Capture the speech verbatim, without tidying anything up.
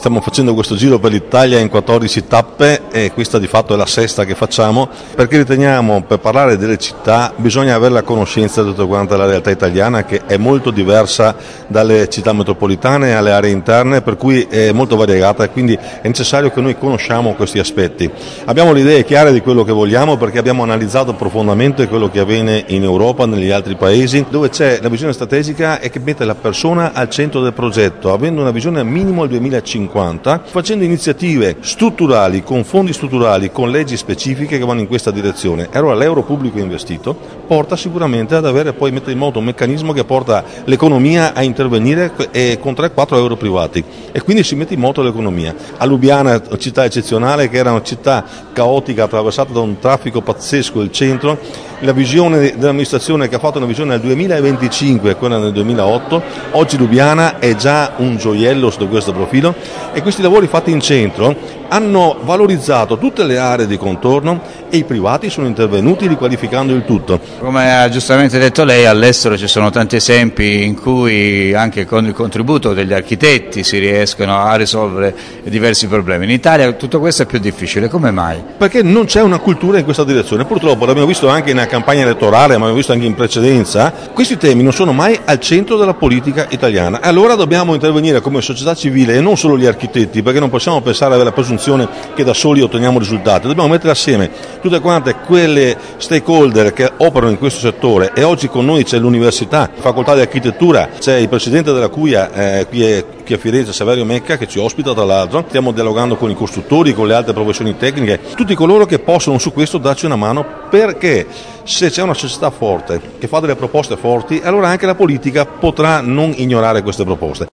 Stiamo facendo questo giro per l'Italia in quattordici tappe e questa di fatto è la sesta che facciamo, perché riteniamo per parlare delle città bisogna avere la conoscenza di tutta quanta la realtà italiana, che è molto diversa dalle città metropolitane alle aree interne, per cui è molto variegata e quindi è necessario che noi conosciamo questi aspetti. Abbiamo le idee chiare di quello che vogliamo perché abbiamo analizzato profondamente quello che avviene in Europa, negli altri paesi, dove c'è la visione strategica e che mette la persona al centro del progetto, avendo una visione minimo al duemilacinquanta, facendo iniziative strutturali, con fondi strutturali, con leggi specifiche che vanno in questa direzione. E allora l'euro pubblico investito porta sicuramente ad avere poi mettere in moto un meccanismo che porta l'economia a intervenire e con tre quattro euro privati e quindi si mette in moto l'economia. A Lubiana, città eccezionale, che era una città caotica attraversata da un traffico pazzesco il centro, la visione dell'amministrazione che ha fatto una visione nel duemilaventicinque e quella nel duemilaotto, oggi Lubiana è già un gioiello sotto questo profilo e questi lavori fatti in centro hanno valorizzato tutte le aree di contorno e i privati sono intervenuti riqualificando il tutto. Come ha giustamente detto lei, all'estero ci sono tanti esempi in cui anche con il contributo degli architetti si riescono a risolvere diversi problemi. In Italia tutto questo è più difficile, come mai? Perché non c'è una cultura in questa direzione, purtroppo l'abbiamo visto anche nella campagna elettorale, ma l'abbiamo visto anche in precedenza, questi temi non sono mai al centro della politica italiana. Allora dobbiamo intervenire come società civile e non solo gli architetti, perché non possiamo pensare ad avere la presunzione che da soli otteniamo risultati, dobbiamo mettere assieme tutte quante quelle stakeholder che operano in questo settore e oggi con noi c'è l'università, facoltà di architettura, c'è il presidente della Cuia, eh, qui, è, qui a Firenze, Saverio Mecca, che ci ospita tra l'altro, stiamo dialogando con i costruttori, con le altre professioni tecniche, tutti coloro che possono su questo darci una mano, perché se c'è una società forte che fa delle proposte forti, allora anche la politica potrà non ignorare queste proposte.